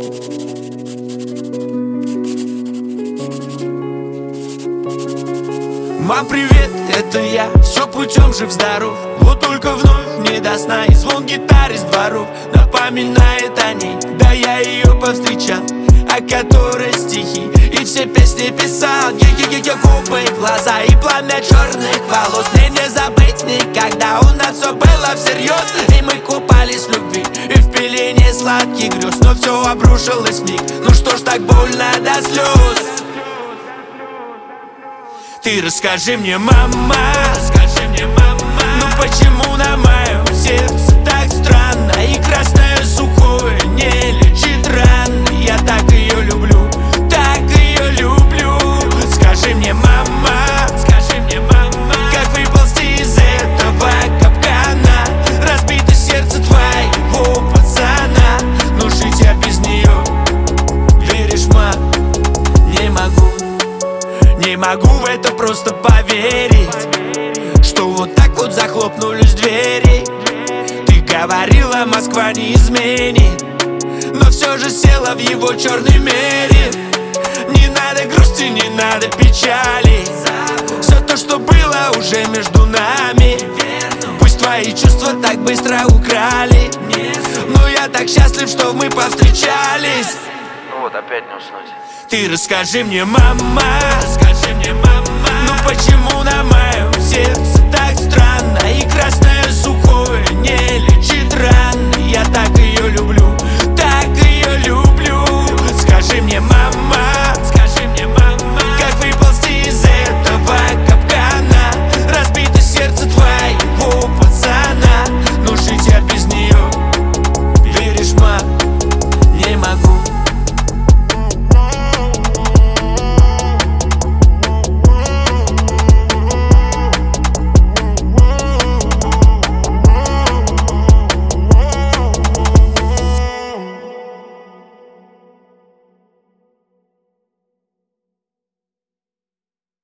Мам, привет, это я, все путем жив-здоров. Вот только вновь не до сна и звон гитары с дворов напоминает о ней, да я ее повстречал, о которой стихи и все песни писал. Я губы, глаза и пламя черных волос. Мне не забыть никогда, у нас все было всерьез. И мы купались в любви и в пелене сладких грез. Но все обрушилось вмиг, ну что ж так больно до слез. Ты расскажи мне, мама, ну почему на моем сердце так странно? И красное сухое не лечит раны. Я так ее люблю, так ее люблю. Скажи мне, мама, как выползти из этого капкана? Разбито сердце твоего пацана, но жить я без нее, веришь, мам? Не могу в это просто поверить, что вот так вот захлопнулись двери. Ты говорила, Москва не изменит, но все же села в его черной мере. Не надо грусти, не надо печали, все то, что было уже между нами. Пусть твои чувства так быстро украли, но я так счастлив, что мы повстречались. Ну вот, опять не уснуть. Ты расскажи мне, мама, ну почему на моем сердце так